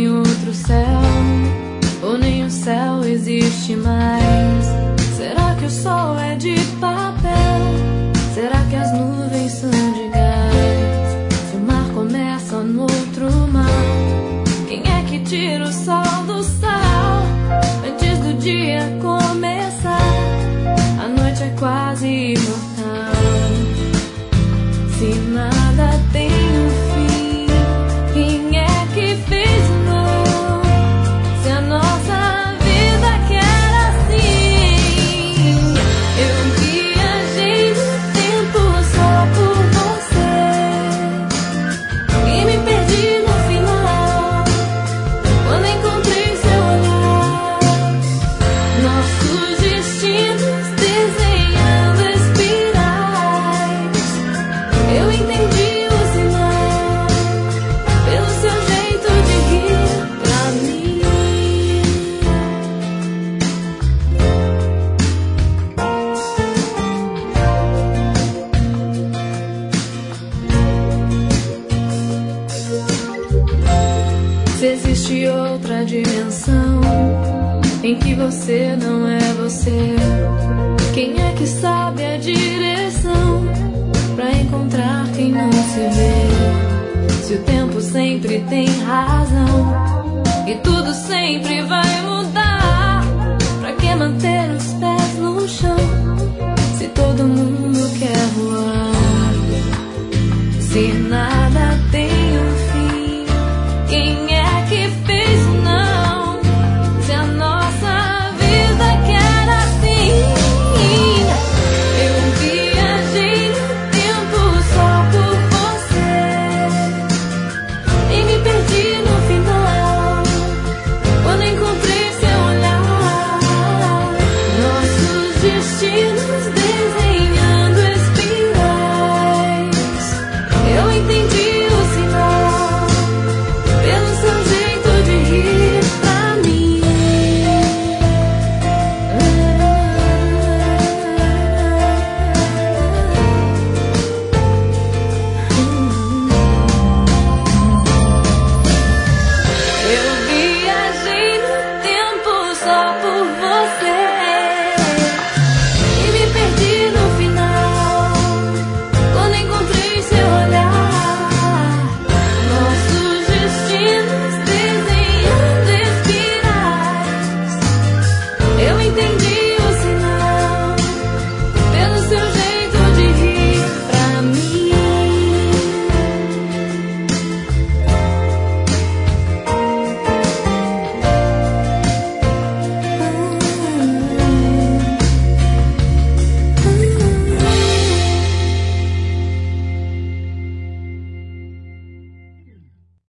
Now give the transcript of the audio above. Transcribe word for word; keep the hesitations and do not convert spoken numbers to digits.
tem outro céu, ou nem o céu existe mais. Será que o sol é de papel? Será que as nuvens são de gás? Se o mar começa no outro mar, quem é que tira o sol do sal? Antes do dia começar, a noite é quase imortal. Se nada tem um fim, quem é que fez não? Se a nossa vida quer assim. Eu viajei no tempo só por você e me perdi no final, quando encontrei seu olhar. Nossos destinos desenhando espirais. Eu entendi o sinal pelo seu jeito de rir pra mim. Se existe outra dimensão em que você não é você, quem é que sabe a direção pra encontrar quem não se vê? Se o tempo sempre tem razão e tudo sempre vai